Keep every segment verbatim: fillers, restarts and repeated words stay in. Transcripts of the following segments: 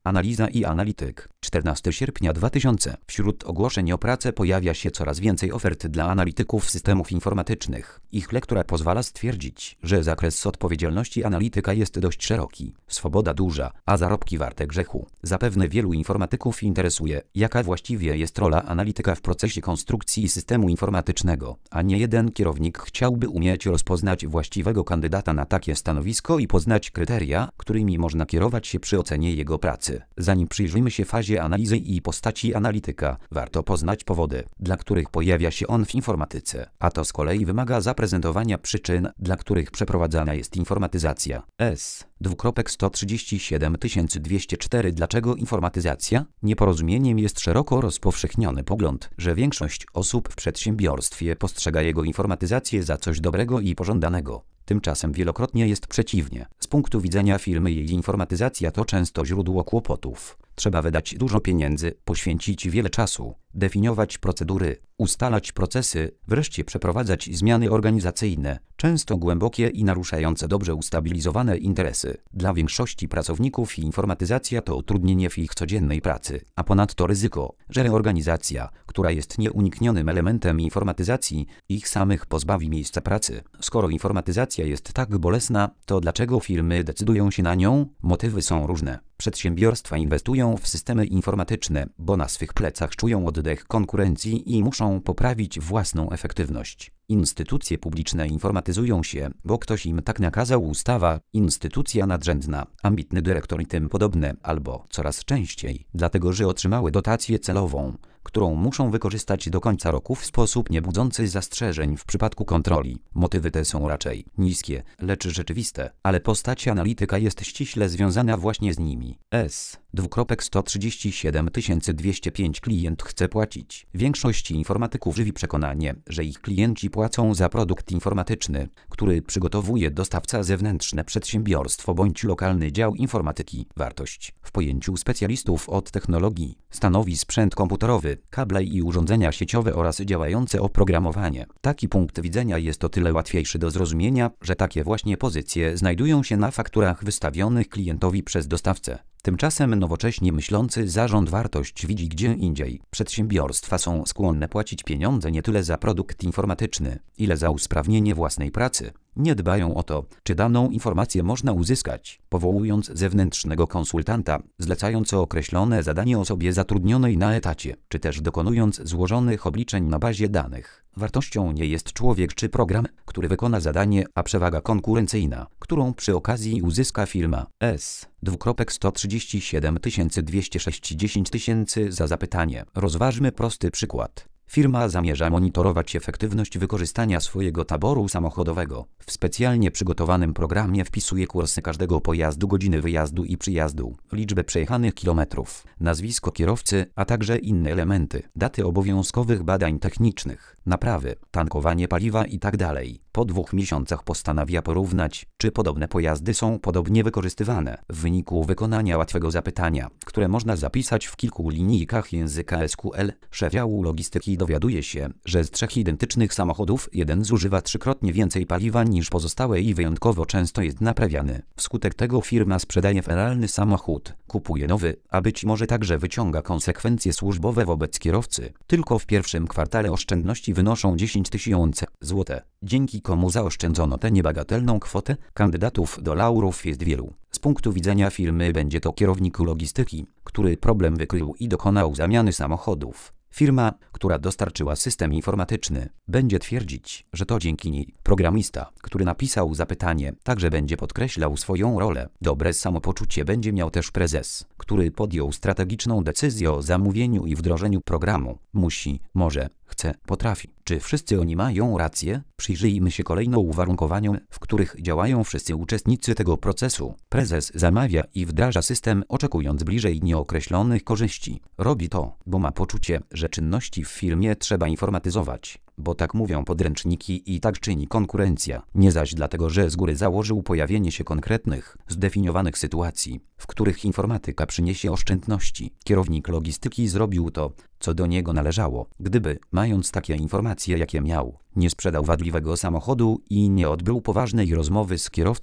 Analiza i analityk. czternastego sierpnia dwa tysiące. Wśród ogłoszeń o pracę pojawia się coraz więcej ofert dla analityków systemów informatycznych. Ich lektura pozwala stwierdzić, że zakres odpowiedzialności analityka jest dość szeroki. Swoboda duża, a zarobki warte grzechu. Zapewne wielu informatyków interesuje, jaka właściwie jest rola analityka w procesie konstrukcji systemu informatycznego, a nie jeden kierownik chciałby umieć rozpoznać właściwego kandydata na takie stanowisko i poznać kryteria, którymi można kierować się przy ocenie jego pracy. Zanim przyjrzymy się fazie analizy i postaci analityka, warto poznać powody, dla których pojawia się on w informatyce, a to z kolei wymaga zaprezentowania przyczyn, dla których przeprowadzana jest informatyzacja. S. sto trzydzieści siedem tysięcy dwieście cztery. Dlaczego informatyzacja? Nieporozumieniem jest szeroko rozpowszechniony pogląd, że większość osób w przedsiębiorstwie postrzega jego informatyzację za coś dobrego i pożądanego. Tymczasem wielokrotnie jest przeciwnie. Z punktu widzenia firmy jej informatyzacja to często źródło kłopotów. Trzeba wydać dużo pieniędzy, poświęcić wiele czasu, definiować procedury, ustalać procesy, wreszcie przeprowadzać zmiany organizacyjne, często głębokie i naruszające dobrze ustabilizowane interesy. Dla większości pracowników informatyzacja to utrudnienie w ich codziennej pracy, a ponadto ryzyko, że reorganizacja, która jest nieuniknionym elementem informatyzacji, ich samych pozbawi miejsca pracy. Skoro informatyzacja jest tak bolesna, to dlaczego firmy decydują się na nią? Motywy są różne. Przedsiębiorstwa inwestują w systemy informatyczne, bo na swych plecach czują oddech konkurencji i muszą poprawić własną efektywność. Instytucje publiczne informatyzują się, bo ktoś im tak nakazał, ustawa, instytucja nadrzędna, ambitny dyrektor i tym podobne, albo coraz częściej, dlatego że otrzymały dotację celową, którą muszą wykorzystać do końca roku w sposób niebudzący zastrzeżeń w przypadku kontroli. Motywy te są raczej niskie, lecz rzeczywiste, ale postać analityka jest ściśle związana właśnie z nimi. S. sto trzydzieści siedem tysięcy dwieście pięć. Klient chce płacić. Większość informatyków żywi przekonanie, że ich klienci płacą za produkt informatyczny, który przygotowuje dostawca zewnętrzny, przedsiębiorstwo bądź lokalny dział informatyki. Wartość w pojęciu specjalistów od technologii stanowi sprzęt komputerowy, kable i urządzenia sieciowe oraz działające oprogramowanie. Taki punkt widzenia jest o tyle łatwiejszy do zrozumienia, że takie właśnie pozycje znajdują się na fakturach wystawionych klientowi przez dostawcę. Tymczasem nowocześnie myślący zarząd wartość widzi gdzie indziej. Przedsiębiorstwa są skłonne płacić pieniądze nie tyle za produkt informatyczny, ile za usprawnienie własnej pracy. Nie dbają o to, czy daną informację można uzyskać, powołując zewnętrznego konsultanta, zlecając określone zadanie osobie zatrudnionej na etacie, czy też dokonując złożonych obliczeń na bazie danych. Wartością nie jest człowiek czy program, który wykona zadanie, a przewaga konkurencyjna, którą przy okazji uzyska firma. S. sto trzydzieści siedem tysięcy dwieście sześć. dziesięć tysięcy za zapytanie. Rozważmy prosty przykład. Firma zamierza monitorować efektywność wykorzystania swojego taboru samochodowego. W specjalnie przygotowanym programie wpisuje kursy każdego pojazdu, godziny wyjazdu i przyjazdu, liczbę przejechanych kilometrów, nazwisko kierowcy, a także inne elementy, daty obowiązkowych badań technicznych, naprawy, tankowanie paliwa itd. Po dwóch miesiącach postanawia porównać, czy podobne pojazdy są podobnie wykorzystywane. W wyniku wykonania łatwego zapytania, które można zapisać w kilku linijkach języka S Q L, szef działu logistyki dowiaduje się, że z trzech identycznych samochodów jeden zużywa trzykrotnie więcej paliwa niż pozostałe i wyjątkowo często jest naprawiany. Wskutek tego firma sprzedaje feralny samochód, kupuje nowy, a być może także wyciąga konsekwencje służbowe wobec kierowcy. Tylko w pierwszym kwartale oszczędności wynoszą dziesięć tysięcy złotych. Dzięki komu zaoszczędzono tę niebagatelną kwotę? Kandydatów do laurów jest wielu. Z punktu widzenia firmy będzie to kierownik logistyki, który problem wykrył i dokonał zamiany samochodów. Firma, która dostarczyła system informatyczny, będzie twierdzić, że to dzięki niej. Programista, który napisał zapytanie, także będzie podkreślał swoją rolę. Dobre samopoczucie będzie miał też prezes, który podjął strategiczną decyzję o zamówieniu i wdrożeniu programu. Musi, może, chce, potrafi. Czy wszyscy oni mają rację? Przyjrzyjmy się kolejno uwarunkowaniom, w których działają wszyscy uczestnicy tego procesu. Prezes zamawia i wdraża system, oczekując bliżej nieokreślonych korzyści. Robi to, bo ma poczucie, że czynności w firmie trzeba informatyzować, bo tak mówią podręczniki i tak czyni konkurencja, nie zaś dlatego, że z góry założył pojawienie się konkretnych, zdefiniowanych sytuacji, w których informatyka przyniesie oszczędności. Kierownik logistyki zrobił to, co do niego należało. Gdyby, mając takie informacje, jakie miał, nie sprzedał wadliwego samochodu i nie odbył poważnej rozmowy z kierowcą,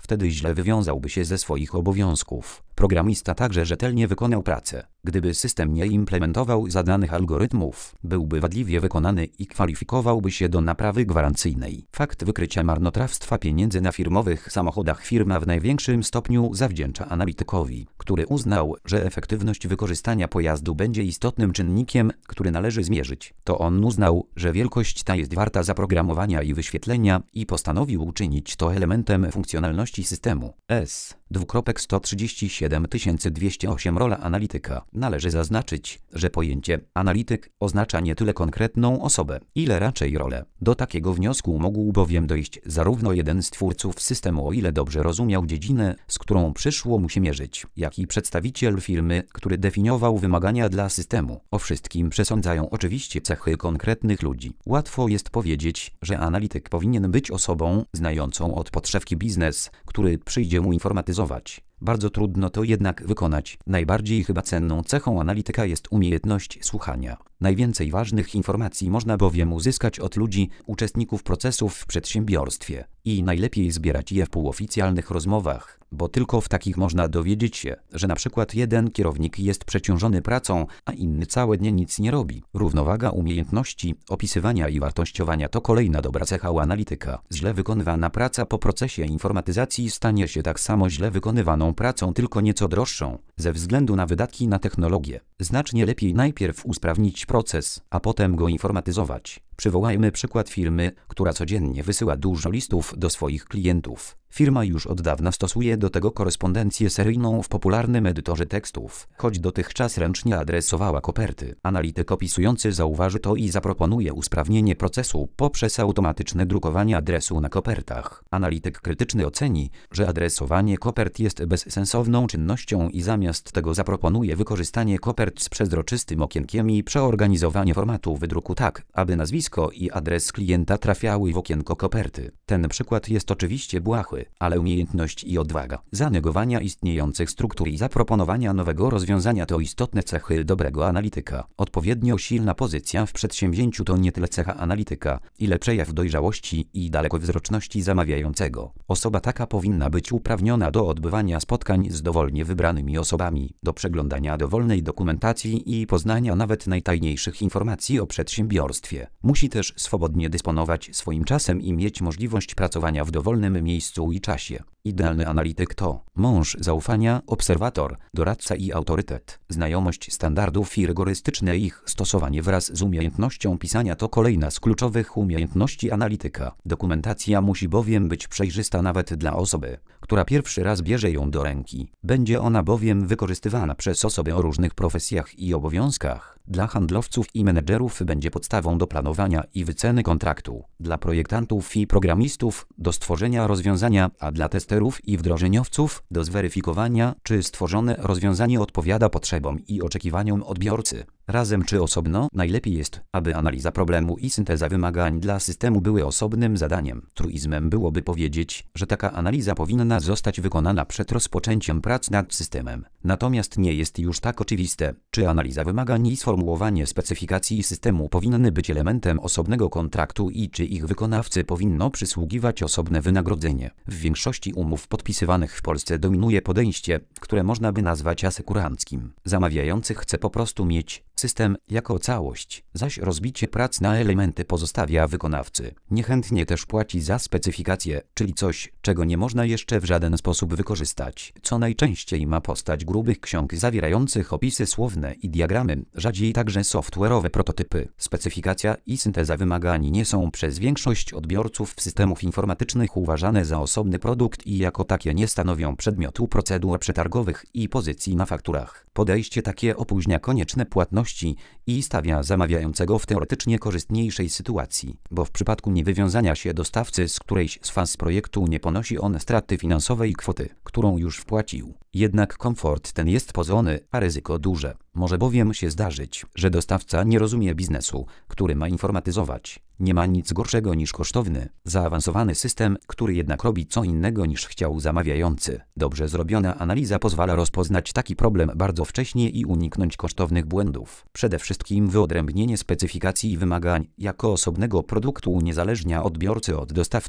Wtedy źle wywiązałby się ze swoich obowiązków. Programista także rzetelnie wykonał pracę. Gdyby system nie implementował zadanych algorytmów, byłby wadliwie wykonany i kwalifikowałby się do naprawy gwarancyjnej. Fakt wykrycia marnotrawstwa pieniędzy na firmowych samochodach firma w największym stopniu zawdzięcza analitykowi, który uznał, że efektywność wykorzystania pojazdu będzie istotnym czynnikiem, który należy zmierzyć. To on uznał, że wielkość ta jest warta zaprogramowania i wyświetlenia i postanowił uczynić to elementem funkcjonalności systemu. S. sto trzydzieści siedem tysięcy dwieście osiem Rola analityka. Należy zaznaczyć, że pojęcie analityk oznacza nie tyle konkretną osobę, ile raczej rolę. Do takiego wniosku mógł bowiem dojść zarówno jeden z twórców systemu, o ile dobrze rozumiał dziedzinę, z którą przyszło mu się mierzyć, jak i przedstawiciel firmy, który definiował wymagania dla systemu. O wszystkim przesądzają oczywiście cechy konkretnych ludzi. Łatwo jest powiedzieć, że analityk powinien być osobą znającą od podszewki biznes, który przyjdzie mu informatyzować. Bardzo trudno to jednak wykonać. Najbardziej chyba cenną cechą analityka jest umiejętność słuchania. Najwięcej ważnych informacji można bowiem uzyskać od ludzi, uczestników procesów w przedsiębiorstwie. I najlepiej zbierać je w półoficjalnych rozmowach, bo tylko w takich można dowiedzieć się, że na przykład jeden kierownik jest przeciążony pracą, a inny całe dnie nic nie robi. Równowaga umiejętności opisywania i wartościowania to kolejna dobra cecha u analityka. Źle wykonywana praca po procesie informatyzacji stanie się tak samo źle wykonywaną pracą, tylko nieco droższą, ze względu na wydatki na technologię. Znacznie lepiej najpierw usprawnić proces, a potem go informatyzować. Przywołajmy przykład firmy, która codziennie wysyła dużo listów do swoich klientów. Firma już od dawna stosuje do tego korespondencję seryjną w popularnym edytorze tekstów, choć dotychczas ręcznie adresowała koperty. Analityk opisujący zauważy to i zaproponuje usprawnienie procesu poprzez automatyczne drukowanie adresu na kopertach. Analityk krytyczny oceni, że adresowanie kopert jest bezsensowną czynnością i zamiast tego zaproponuje wykorzystanie kopert z przezroczystym okienkiem i przeorganizowanie formatu wydruku tak, aby nazwisko i adres klienta trafiały w okienko koperty. Ten przykład jest oczywiście błahy, ale umiejętność i odwaga zanegowania istniejących struktur i zaproponowania nowego rozwiązania to istotne cechy dobrego analityka. Odpowiednio silna pozycja w przedsięwzięciu to nie tyle cecha analityka, ile przejaw dojrzałości i dalekowzroczności zamawiającego. Osoba taka powinna być uprawniona do odbywania spotkań z dowolnie wybranymi osobami, do przeglądania dowolnej dokumentacji i poznania nawet najtajniejszych informacji o przedsiębiorstwie. Musi też swobodnie dysponować swoim czasem i mieć możliwość pracowania w dowolnym miejscu i czasie. Idealny analityk to mąż zaufania, obserwator, doradca i autorytet. Znajomość standardów i rygorystyczne ich stosowanie wraz z umiejętnością pisania to kolejna z kluczowych umiejętności analityka. Dokumentacja musi bowiem być przejrzysta nawet dla osoby, która pierwszy raz bierze ją do ręki. Będzie ona bowiem wykorzystywana przez osoby o różnych profesjach i obowiązkach. Dla handlowców i menedżerów będzie podstawą do planowania i wyceny kontraktu. Dla projektantów i programistów do stworzenia rozwiązania, a dla testerów i wdrożeniowców do zweryfikowania, czy stworzone rozwiązanie odpowiada potrzebom i oczekiwaniom odbiorcy. Razem czy osobno, najlepiej jest, aby analiza problemu i synteza wymagań dla systemu były osobnym zadaniem. Truizmem byłoby powiedzieć, że taka analiza powinna zostać wykonana przed rozpoczęciem prac nad systemem. Natomiast nie jest już tak oczywiste, czy analiza wymagań i sformułowanie specyfikacji systemu powinny być elementem osobnego kontraktu i czy ich wykonawcy powinno przysługiwać osobne wynagrodzenie. W większości umów podpisywanych w Polsce dominuje podejście, które można by nazwać asekuranckim. Zamawiający chce po prostu mieć system jako całość, zaś rozbicie prac na elementy pozostawia wykonawcy. Niechętnie też płaci za specyfikację, czyli coś, czego nie można jeszcze w żaden sposób wykorzystać, co najczęściej ma postać grubych ksiąg zawierających opisy słowne i diagramy, rzadziej także software'owe prototypy. Specyfikacja i synteza wymagań nie są przez większość odbiorców systemów informatycznych uważane za osobny produkt i jako takie nie stanowią przedmiotu procedur przetargowych i pozycji na fakturach. Podejście takie opóźnia konieczne płatności i stawia zamawiającego w teoretycznie korzystniejszej sytuacji, bo w przypadku niewywiązania się dostawcy z którejś z faz projektu nie ponosi on straty finansowej kwoty, którą już wpłacił. Jednak komfort ten jest pozorny, a ryzyko duże. Może bowiem się zdarzyć, że dostawca nie rozumie biznesu, który ma informatyzować. Nie ma nic gorszego niż kosztowny, zaawansowany system, który jednak robi co innego niż chciał zamawiający. Dobrze zrobiona analiza pozwala rozpoznać taki problem bardzo wcześnie i uniknąć kosztownych błędów. Przede wszystkim wyodrębnienie specyfikacji i wymagań jako osobnego produktu uniezależnia odbiorcę od dostawcy.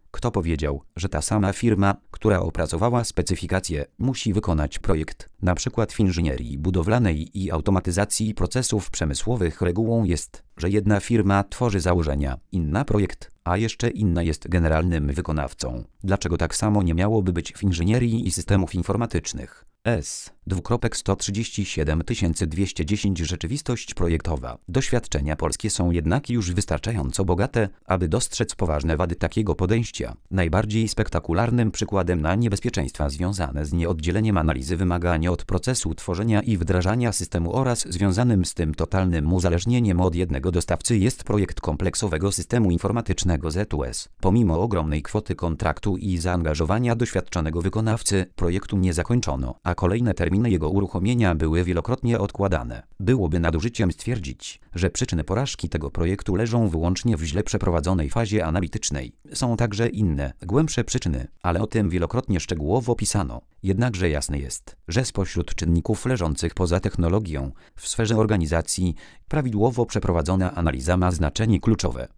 Kto powiedział, że ta sama firma, która opracowała specyfikację, musi wykonać projekt? Na przykład w inżynierii budowlanej i automatyzacji procesów przemysłowych regułą jest, że jedna firma tworzy założenia, inna projekt, a jeszcze inna jest generalnym wykonawcą. Dlaczego tak samo nie miałoby być w inżynierii i systemów informatycznych? S. sto trzydzieści siedem tysięcy dwieście dziesięć Rzeczywistość projektowa. Doświadczenia polskie są jednak już wystarczająco bogate, aby dostrzec poważne wady takiego podejścia. Najbardziej spektakularnym przykładem na niebezpieczeństwa związane z nieoddzieleniem analizy wymagań od procesu tworzenia i wdrażania systemu oraz związanym z tym totalnym uzależnieniem od jednego dostawcy jest projekt kompleksowego systemu informatycznego Z U S. Pomimo ogromnej kwoty kontraktu i zaangażowania doświadczonego wykonawcy, projektu nie zakończono, a kolejne terminy jego uruchomienia były wielokrotnie odkładane. Byłoby nadużyciem stwierdzić, że przyczyny porażki tego projektu leżą wyłącznie w źle przeprowadzonej fazie analitycznej. Są także inne, głębsze przyczyny, ale o tym wielokrotnie szczegółowo pisano. Jednakże jasne jest, że spośród czynników leżących poza technologią, w sferze organizacji, prawidłowo przeprowadzona analiza ma znaczenie kluczowe.